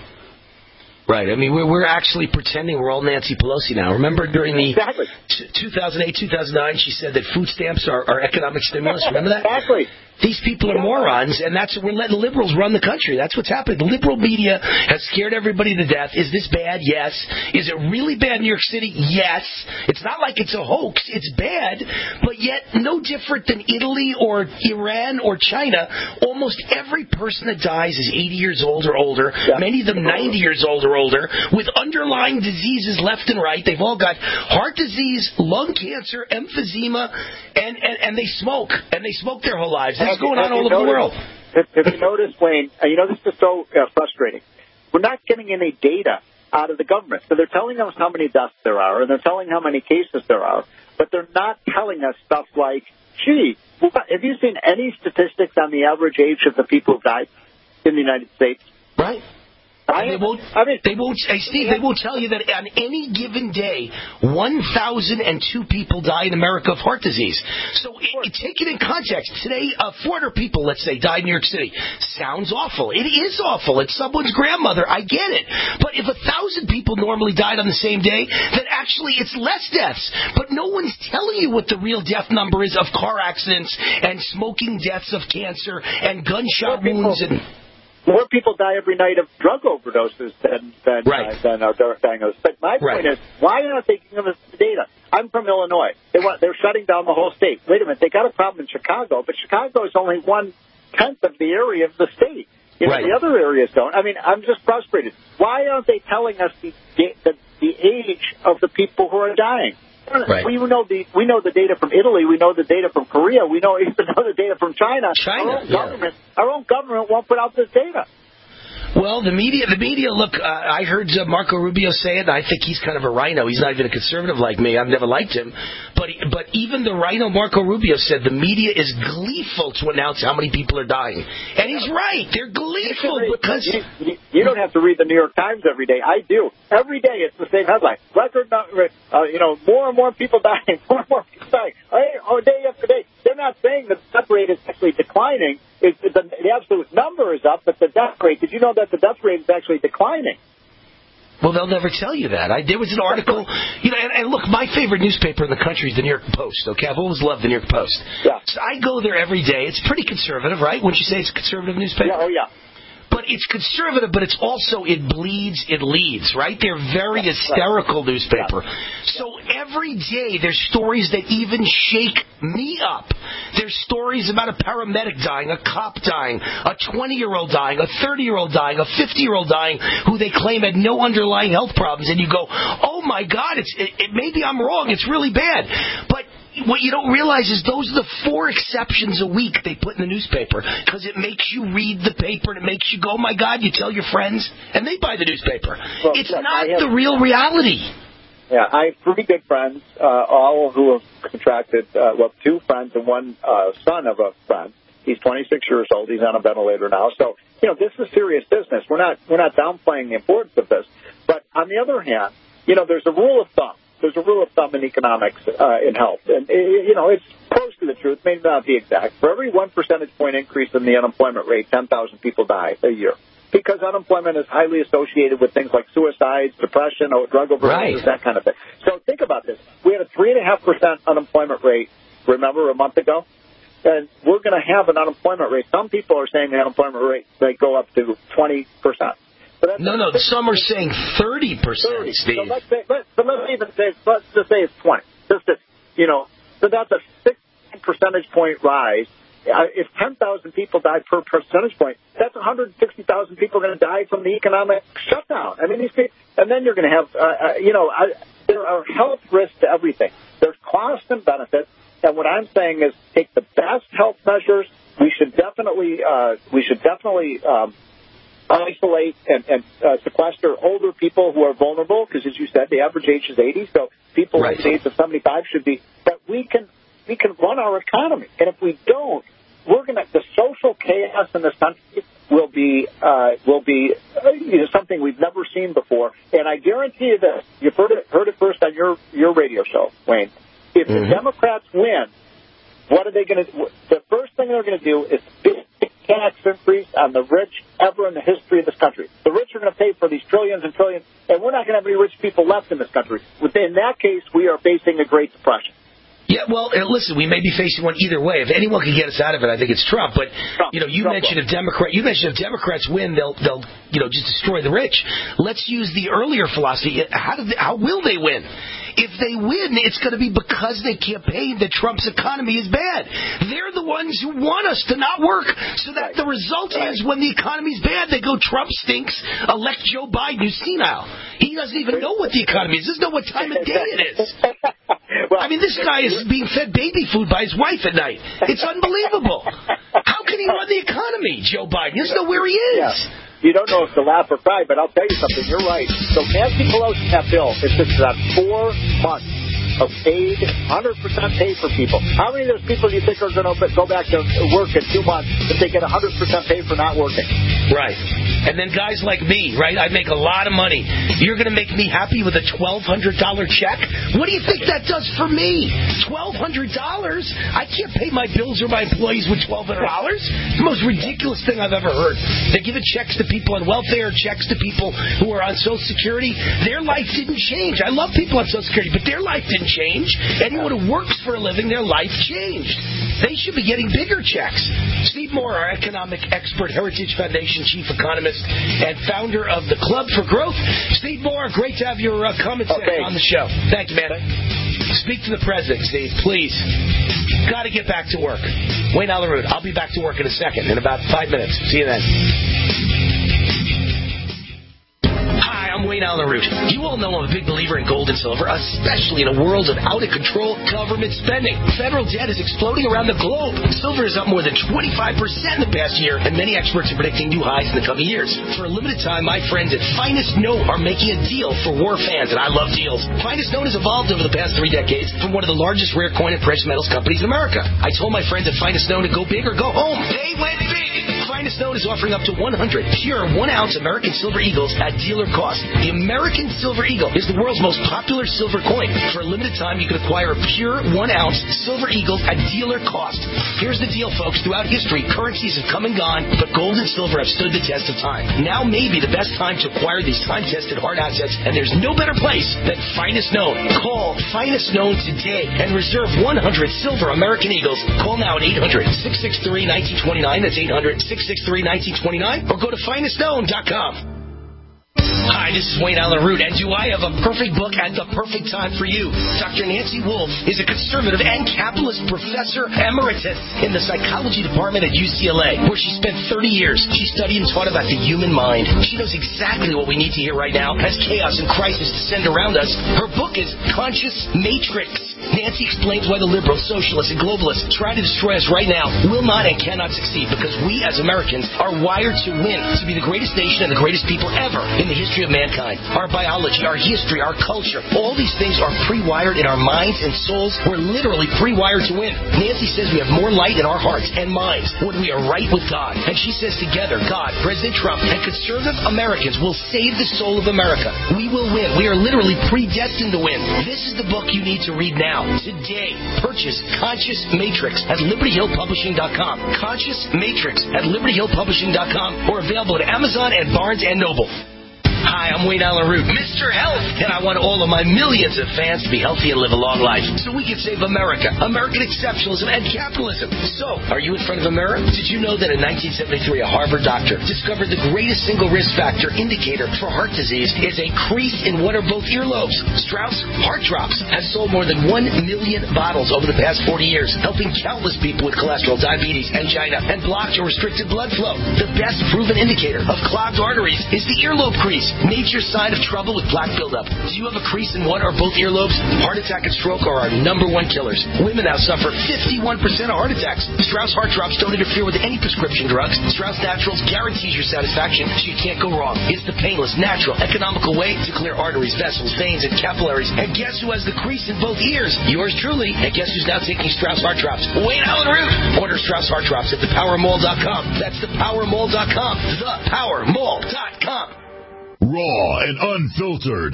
Right. I mean, we're, we're actually pretending we're all Nancy Pelosi now. Remember during the exactly. t- two thousand eight, two thousand nine, she said that food stamps are, are economic stimulus. Remember that? Exactly. These people are morons, and that's we're letting liberals run the country. That's what's happening. The liberal media has scared everybody to death. Is this bad? Yes. Is it really bad in New York City? Yes. It's not like it's a hoax. It's bad, but yet no different than Italy or Iran or China. Almost every person that dies is eighty years old or older, yeah. many of them ninety years old or older, with underlying diseases left and right. They've all got heart disease, lung cancer, emphysema, and, and, and they smoke, and they smoke their whole lives. That's going on all over the world. If, if you notice, Wayne, uh, you know, this is so uh, frustrating. We're not getting any data out of the government. So they're telling us how many deaths there are, and they're telling how many cases there are, but they're not telling us stuff like, gee, have you seen any statistics on the average age of the people who died in the United States? Right. I, they won't. I mean, they won't. Hey, Steve, they won't tell you that on any given day, one thousand two people die in America of heart disease. So, it, it, take it in context. Today, uh, four hundred people, let's say, died in New York City. Sounds awful. It is awful. It's someone's grandmother. I get it. But if a thousand people normally died on the same day, then actually it's less deaths. But no one's telling you what the real death number is of car accidents and smoking deaths of cancer and gunshot wounds and. More people die every night of drug overdoses than than, right. uh, than are diagnosed. But my point right. is, why aren't they giving us the data? I'm from Illinois. They want they're shutting down the whole state. Wait a minute, they got a problem in Chicago, but Chicago is only one tenth of the area of the state. You know, right. the other areas don't. I mean, I'm just frustrated. Why aren't they telling us the the, the age of the people who are dying? Right. We know the we know the data from Italy. We know the data from Korea. We know even know the data from China. China, our own yeah. government, our own government won't put out this data. Well, the media, the media. Look, uh, I heard uh, Marco Rubio say it. And I think he's kind of a rhino. He's not even a conservative like me. I've never liked him, but he, but even the rhino Marco Rubio said the media is gleeful to announce how many people are dying, and he's right. They're gleeful you because you, you, you don't have to read the New York Times every day. I do. Every day it's the same headline. Record number. Uh, you know, more and more people dying. More and more people dying. Oh, day after day. They're not saying the death rate is actually declining. It, the, the absolute number is up, but the death rate, did you know that the death rate is actually declining? Well, they'll never tell you that. I, there was an article, you know, and, and look, my favorite newspaper in the country is the New York Post, okay? I've always loved the New York Post. Yeah. So I go there every day. It's pretty conservative, right? Wouldn't you say it's a conservative newspaper? Yeah, oh, yeah. But it's conservative, but it's also, it bleeds, it leads, right? They're very yeah, hysterical right. newspaper. Yeah. So every day there's stories that even shake me up. There's stories about a paramedic dying, a cop dying, a twenty-year-old dying, a thirty-year-old dying, a fifty-year-old dying who they claim had no underlying health problems. And you go, oh, my God, it's it, it, maybe I'm wrong. It's really bad. But what you don't realize is those are the four exceptions a week they put in the newspaper because it makes you read the paper and it makes you go, oh, my God, you tell your friends, and they buy the newspaper. Well, it's look, not have, the real reality. Yeah, I have three good friends, uh, all who have contracted, uh, well, two friends and one uh, son of a friend. He's twenty-six years old. He's on a ventilator now. So, you know, this is serious business. We're not we're not downplaying the importance of this. But on the other hand, you know, there's a rule of thumb. There's a rule of thumb in economics, uh, in health. And, you know, it's close to the truth, may not be exact. For every one percentage point increase in the unemployment rate, ten thousand people die a year. Because unemployment is highly associated with things like suicides, depression, or drug overdoses, right. that kind of thing. So think about this. We had a three point five percent unemployment rate, remember, a month ago? And we're going to have an unemployment rate. Some people are saying the unemployment rate may go up to twenty percent. But no, no, some are saying thirty percent, thirty. Steve. So let's say, let, but let's even say, let's just say it's twenty. Just to, you know, so that's a six percentage point rise. Uh, if ten thousand people die per percentage point, that's one hundred sixty thousand people going to die from the economic shutdown. I mean, these people, and then you're going to have, uh, uh, you know, I, there are health risks to everything. There's costs and benefits. And what I'm saying is take the best health measures. We should definitely, uh, we should definitely, um, isolate and, and uh, sequester older people who are vulnerable, because as you said, the average age is eighty, so people right. at the age of seventy-five should be. But we can we can run our economy, and if we don't, we're gonna the social chaos in this country will be uh, will be uh, you know, something we've never seen before. And I guarantee you this: you've heard it heard it first on your your radio show, Wayne. If mm-hmm. the Democrats win, what are they going to? The first thing they're going to do is tax increase on the rich ever in the history of this country. The rich are going to pay for these trillions and trillions, and we're not going to have any rich people left in this country. In that case, we are facing a Great Depression. Yeah, well, listen, we may be facing one either way. If anyone can get us out of it, I think it's Trump. But Trump, you know, you Trump mentioned will. if Democrat, you mentioned if Democrats win, they'll they'll you know just destroy the rich. Let's use the earlier philosophy. How do they, how will they win? If they win, it's going to be because they campaigned that Trump's economy is bad. They're the ones who want us to not work, so that right. the result right. is when the economy's bad, they go, Trump stinks, elect Joe Biden, who's senile. He doesn't even know what the economy is. He doesn't know what time of day it is. well, I mean, this guy is being fed baby food by his wife at night. It's unbelievable. How can he run the economy, Joe Biden? He doesn't know where he is. Yeah. You don't know if to laugh or cry, but I'll tell you something. You're right. So Nancy Pelosi, that bill, insisted on four months of paid, one hundred percent paid for people. How many of those people do you think are going to go back to work in two months if they get one hundred percent paid for not working? Right. And then guys like me, right, I make a lot of money. You're going to make me happy with a twelve hundred dollars check? What do you think that does for me? twelve hundred dollars? I can't pay my bills or my employees with twelve hundred dollars? It's the most ridiculous thing I've ever heard. They're giving checks to people on welfare, checks to people who are on Social Security. Their life didn't change. I love people on Social Security, but their life didn't change. Anyone who works for a living, their life changed. They should be getting bigger checks. Steve Moore, our economic expert, Heritage Foundation chief economist, and founder of the Club for Growth. Steve Moore, great to have your uh, comments okay. on the show. Thank you, man. Speak to the president, Steve, please. Got to get back to work. Wayne Allyn Root, I'll be back to work in a second, in about five minutes. See you then. I'm Wayne Allyn Root. You all know I'm a big believer in gold and silver, especially in a world of out-of-control government spending. Federal debt is exploding around the globe. Silver is up more than twenty-five percent in the past year, and many experts are predicting new highs in the coming years. For a limited time, my friends at Finest Note are making a deal for war fans, and I love deals. Finest Note has evolved over the past three decades from one of the largest rare coin and precious metals companies in America. I told my friends at Finest Note to go big or go home. They went big. Finest Note is offering up to one hundred pure one-ounce American Silver Eagles at dealer cost. The American Silver Eagle is the world's most popular silver coin. For a limited time, you can acquire a pure one-ounce Silver Eagle at dealer cost. Here's the deal, folks. Throughout history, currencies have come and gone, but gold and silver have stood the test of time. Now may be the best time to acquire these time-tested hard assets, and there's no better place than Finest Known. Call Finest Known today and reserve one hundred silver American Eagles. Call now at eight hundred, six six three, one nine two nine. That's eight hundred, six six three, one nine two nine. Or go to finest known dot com. Hi, this is Wayne Allyn Root, and do I have a perfect book at the perfect time for you? Doctor Nancy Wolfe is a conservative and capitalist professor emeritus in the psychology department at U C L A, where she spent thirty years. She studied and taught about the human mind. She knows exactly what we need to hear right now as chaos and crisis descend around us. Her book is Conscious Matrix. Nancy explains why the liberals, socialists, and globalists try to destroy us right now will not and cannot succeed, because we as Americans are wired to win, to be the greatest nation and the greatest people ever in the history of mankind. Our biology, our history, our culture, all these things are pre-wired in our minds and souls. We're literally pre-wired to win. Nancy says we have more light in our hearts and minds when we are right with God. And she says together, God, President Trump, and conservative Americans will save the soul of America. We will win. We are literally predestined to win. This is the book you need to read now. Today, purchase Conscious Matrix at Liberty Hill Publishing dot com. Conscious Matrix at Liberty Hill Publishing dot com, or available at Amazon and Barnes and Noble. Hi, I'm Wayne Allyn Root, Mister Health, and I want all of my millions of fans to be healthy and live a long life so we can save America, American exceptionalism, and capitalism. So, are you in front of a mirror? Did you know that in nineteen seventy-three, a Harvard doctor discovered the greatest single risk factor indicator for heart disease is a crease in one or both earlobes? Strauss Heart Drops has sold more than one million bottles over the past forty years, helping countless people with cholesterol, diabetes, angina, and blocked or restricted blood flow. The best proven indicator of clogged arteries is the earlobe crease. Nature's sign of trouble with plaque buildup. Do you have a crease in one or both earlobes? Heart attack and stroke are our number one killers. Women now suffer fifty-one percent of heart attacks. Strauss Heart Drops don't interfere with any prescription drugs. Strauss Naturals guarantees your satisfaction, so you can't go wrong. It's the painless, natural, economical way to clear arteries, vessels, veins, and capillaries. And guess who has the crease in both ears? Yours truly. And guess who's now taking Strauss Heart Drops? Wayne Allyn Root. Order Strauss Heart Drops at the power mall dot com. That's the power mall dot com. the power mall dot com. Raw and unfiltered.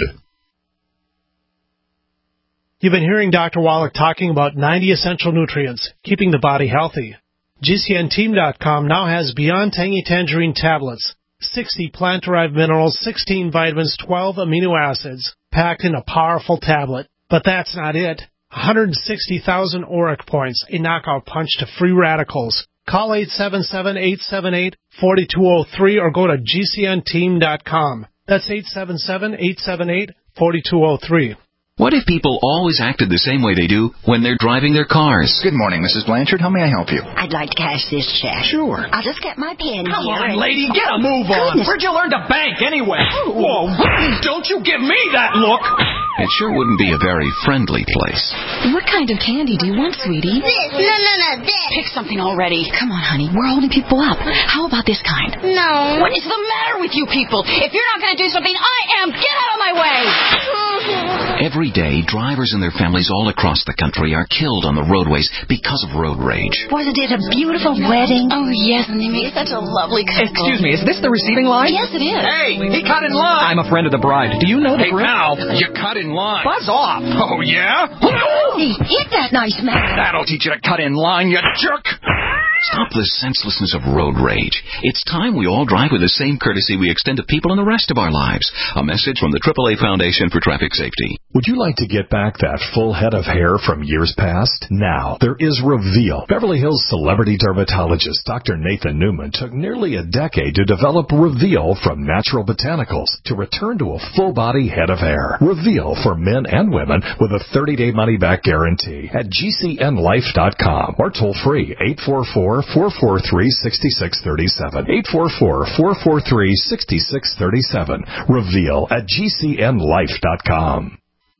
You've been hearing Doctor Wallach talking about ninety essential nutrients, keeping the body healthy. G C N Team dot com now has Beyond Tangy Tangerine tablets, sixty plant-derived minerals, sixteen vitamins, twelve amino acids, packed in a powerful tablet. But that's not it. one hundred sixty thousand auric points, a knockout punch to free radicals. Call eight seven seven, eight seven eight, four two zero three or go to G C N Team dot com. That's eight seven seven, eight seven eight, four two zero three. What if people always acted the same way they do when they're driving their cars? Good morning, Missus Blanchard. How may I help you? I'd like to cash this check. Sure. I'll just get my pen Come here. on, and... lady, get a move on. Goodness. Where'd you learn to bank anyway? Whoa, don't you give me that look. It sure wouldn't be a very friendly place. What kind of candy do you want, sweetie? This. No, no, no, this. Pick something already. Come on, honey. We're holding people up. How about this kind? No. What is the matter with you people? If you're not going to do something, I am. Get out of my way. Every day, drivers and their families all across the country are killed on the roadways because of road rage. Wasn't it a beautiful wedding? Oh, yes, and they made such a lovely couple. Excuse me, is this the receiving line? Yes, it is. Hey, he cut in line. I'm a friend of the bride. Do you know the Hey, bride? pal, you cut in line. Buzz off. Oh, yeah? Hey, hit that nice man. That'll teach you to cut in line, you jerk. Stop the senselessness of road rage. It's time we all drive with the same courtesy we extend to people in the rest of our lives. A message from the triple A Foundation for Traffic Safety. Would you like to get back that full head of hair from years past? Now, there is Reveal. Beverly Hills celebrity dermatologist Doctor Nathan Newman took nearly a decade to develop Reveal from natural botanicals to return to a full-body head of hair. Reveal for men and women with a thirty-day money-back guarantee at G C N life dot com or toll-free eight four four, four four three, six six three seven. eight four four, four four three, six six three seven. Reveal at G C N life dot com.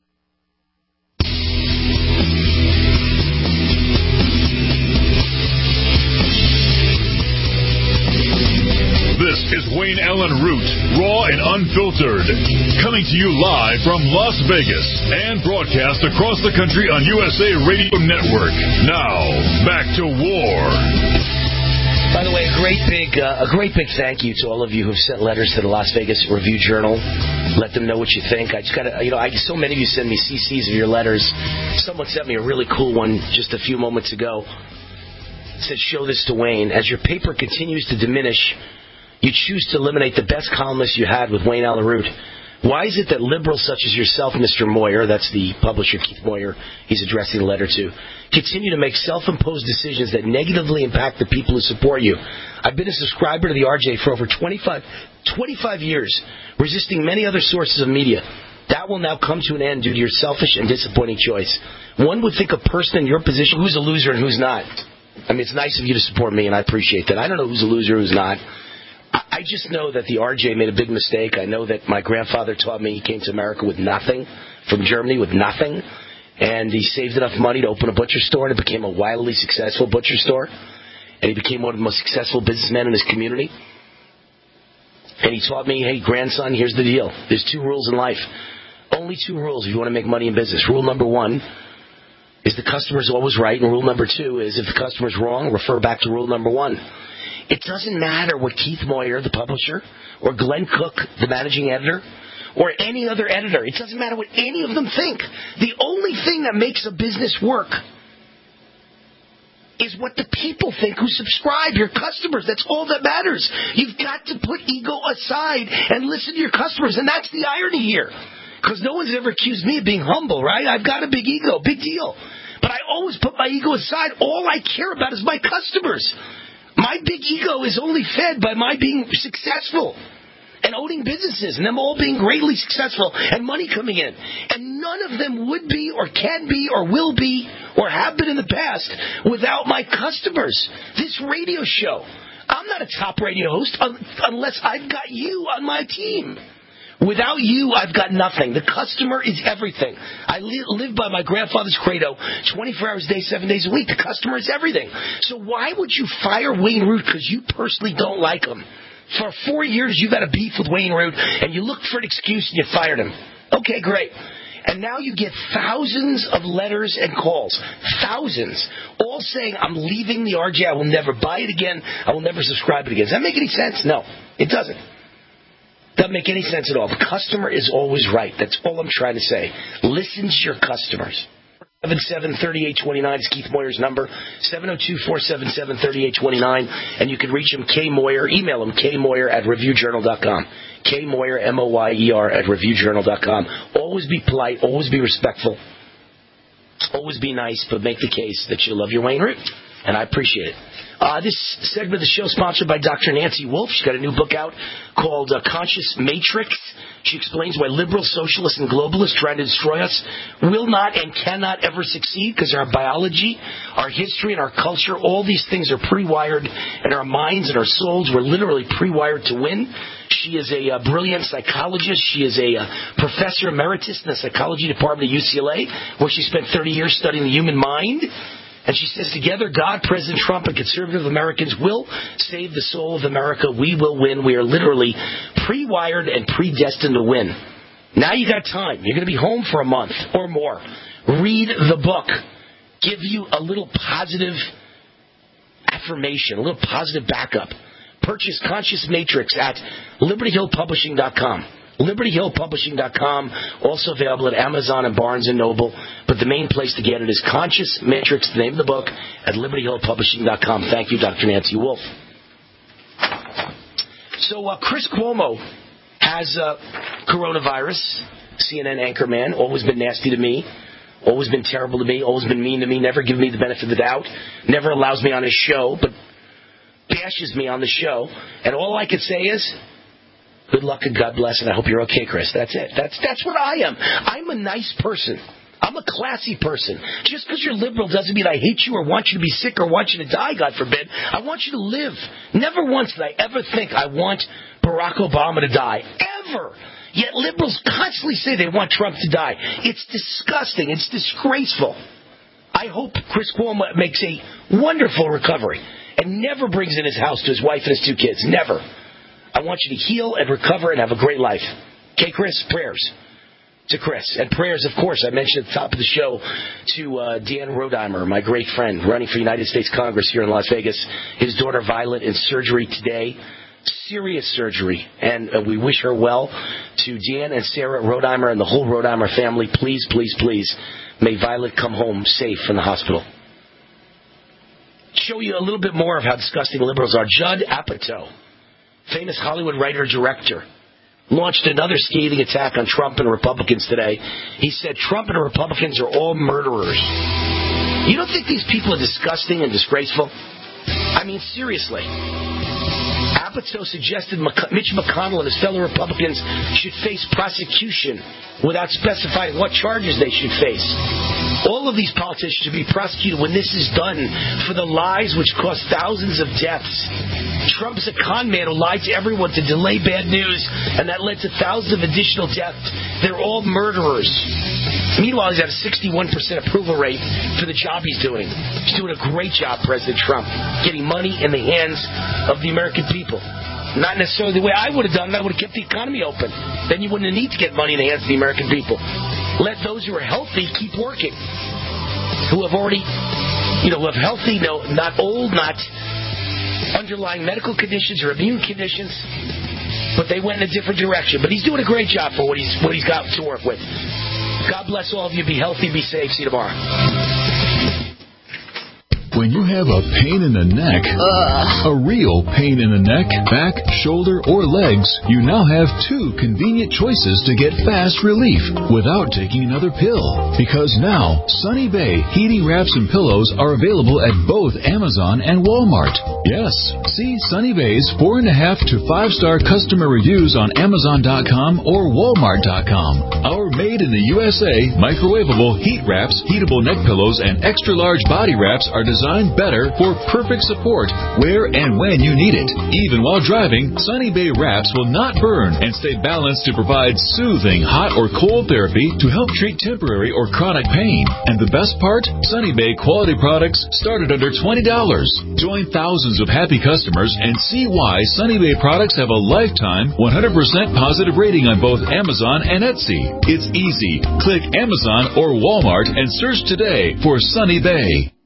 This is Wayne Allen Root, raw and unfiltered, coming to you live from Las Vegas and broadcast across the country on U S A Radio Network. Now, back to war. By the way, a great big, uh, a great big thank you to all of you who've sent letters to the Las Vegas Review-Journal. Let them know what you think. I just got to, you know, I, so many of you send me C Cs of your letters. Someone sent me a really cool one just a few moments ago. It said, "Show this to Wayne. As your paper continues to diminish, you choose to eliminate the best columnists you had with Wayne Allen Root. Why is it that liberals such as yourself, Mister Moyer," that's the publisher, Keith Moyer, he's addressing the letter to, "continue to make self-imposed decisions that negatively impact the people who support you? I've been a subscriber to the R J for over twenty-five, twenty-five years, resisting many other sources of media. That will now come to an end due to your selfish and disappointing choice. One would think a person in your position, who's a loser and who's not. I mean, it's nice of you to support me, and I appreciate that. I don't know who's a loser, who's not. I just know that the R J made a big mistake. I know that my grandfather taught me he came to America with nothing, from Germany with nothing, and he saved enough money to open a butcher store, and it became a wildly successful butcher store, and he became one of the most successful businessmen in his community. And he taught me, hey, grandson, here's the deal. There's two rules in life. Only two rules if you want to make money in business. Rule number one is the customer's always right, and rule number two is if the customer's wrong, refer back to rule number one. It doesn't matter what Keith Moyer, the publisher, or Glenn Cook, the managing editor, or any other editor. It doesn't matter what any of them think. The only thing that makes a business work is what the people think who subscribe, your customers. That's all that matters. You've got to put ego aside and listen to your customers, and that's the irony here. Because no one's ever accused me of being humble, right? I've got a big ego, big deal. But I always put my ego aside. All I care about is my customers. My big ego is only fed by my being successful and owning businesses and them all being greatly successful and money coming in. And none of them would be or can be or will be or have been in the past without my customers. This radio show, I'm not a top radio host unless I've got you on my team. Without you, I've got nothing. The customer is everything. I li- live by my grandfather's credo, twenty-four hours a day, seven days a week. The customer is everything. So why would you fire Wayne Root because you personally don't like him? For four years, you've had a beef with Wayne Root, and you looked for an excuse and you fired him. Okay, great. And now you get thousands of letters and calls. Thousands. All saying, I'm leaving the R J. I will never buy it again. I will never subscribe it again. Does that make any sense? No, it doesn't. Doesn't make any sense at all. The customer is always right. That's all I'm trying to say. Listen to your customers. seven seven, three eight two nine is Keith Moyer's number, seven oh two, four seven seven, three eight two nine, and you can reach him, K Moyer, email him, kmoyer at reviewjournal dot com, K Moyer, M O Y E R, at reviewjournal dot com. Always be polite, always be respectful, always be nice, but make the case that you love your Wayne Root, and I appreciate it. Uh, this segment of the show is sponsored by Doctor Nancy Wolf. She's got a new book out called uh, Conscious Matrix. She explains why liberals, socialists, and globalists trying to destroy us will not and cannot ever succeed because our biology, our history, and our culture, all these things are pre-wired, and our minds and our souls were literally pre-wired to win. She is a uh, brilliant psychologist. She is a uh, professor emeritus in the psychology department at U C L A, where she spent thirty years studying the human mind. And she says, together, God, President Trump, and conservative Americans will save the soul of America. We will win. We are literally pre-wired and predestined to win. Now you got time. You're going to be home for a month or more. Read the book. Give you a little positive affirmation, a little positive backup. Purchase Conscious Matrix at Liberty Hill Publishing dot com. Liberty Hill Publishing dot com, also available at Amazon and Barnes and Noble. But the main place to get it is Conscious Matrix, the name of the book, at Liberty Hill Publishing dot com. Thank you, Doctor Nancy Wolf. So uh, Chris Cuomo has uh, coronavirus. C N N anchorman, always been nasty to me, always been terrible to me, always been mean to me, never given me the benefit of the doubt, never allows me on his show, but bashes me on the show. And all I could say is, good luck and God bless, and I hope you're okay, Chris. That's it. That's that's what I am. I'm a nice person. I'm a classy person. Just because you're liberal doesn't mean I hate you or want you to be sick or want you to die, God forbid. I want you to live. Never once did I ever think I want Barack Obama to die. Ever. Yet liberals constantly say they want Trump to die. It's disgusting. It's disgraceful. I hope Chris Cuomo makes a wonderful recovery and never brings in his house to his wife and his two kids. Never. I want you to heal and recover and have a great life. Okay, Chris? Prayers to Chris. And prayers, of course, I mentioned at the top of the show, to uh, Dan Rodheimer, my great friend, running for United States Congress here in Las Vegas. His daughter Violet in surgery today. Serious surgery. And uh, we wish her well. To Dan and Sarah Rodheimer and the whole Rodheimer family, please, please, please, may Violet come home safe from the hospital. Show you a little bit more of how disgusting liberals are. Judd Apatow, famous Hollywood writer-director, launched another scathing attack on Trump and Republicans today. He said Trump and Republicans are all murderers. You don't think these people are disgusting and disgraceful? I mean, seriously. Apatow suggested Mitch McConnell and his fellow Republicans should face prosecution without specifying what charges they should face. All of these politicians should be prosecuted when this is done for the lies which cost thousands of deaths. Trump's a con man who lied to everyone to delay bad news, and that led to thousands of additional deaths. They're all murderers. Meanwhile, he's at a sixty-one percent approval rate for the job he's doing. He's doing a great job, President Trump, getting money in the hands of the American people. Not necessarily the way I would have done it. I would have kept the economy open. Then you wouldn't need to get money in the hands of the American people. Let those who are healthy keep working, who have already, you know, who have healthy, no, not old, not underlying medical conditions or immune conditions, but they went in a different direction. But he's doing a great job for what he's what he's got to work with. God bless all of you. Be healthy, be safe. See you tomorrow. When you have a pain in the neck, Ugh. a real pain in the neck, back, shoulder, or legs, you now have two convenient choices to get fast relief without taking another pill. Because now, Sunny Bay heating wraps and pillows are available at both Amazon and Walmart. Yes, see Sunny Bay's four and a half to five star customer reviews on Amazon dot com or Walmart dot com. Our made in the U S A microwavable heat wraps, heatable neck pillows, and extra large body wraps are designed Designed better for perfect support where and when you need it. Even while driving, Sunny Bay wraps will not burn and stay balanced to provide soothing hot or cold therapy to help treat temporary or chronic pain. And the best part? Sunny Bay quality products start at under twenty dollars. Join thousands of happy customers and see why Sunny Bay products have a lifetime one hundred percent positive rating on both Amazon and Etsy. It's easy. Click Amazon or Walmart and search today for Sunny Bay.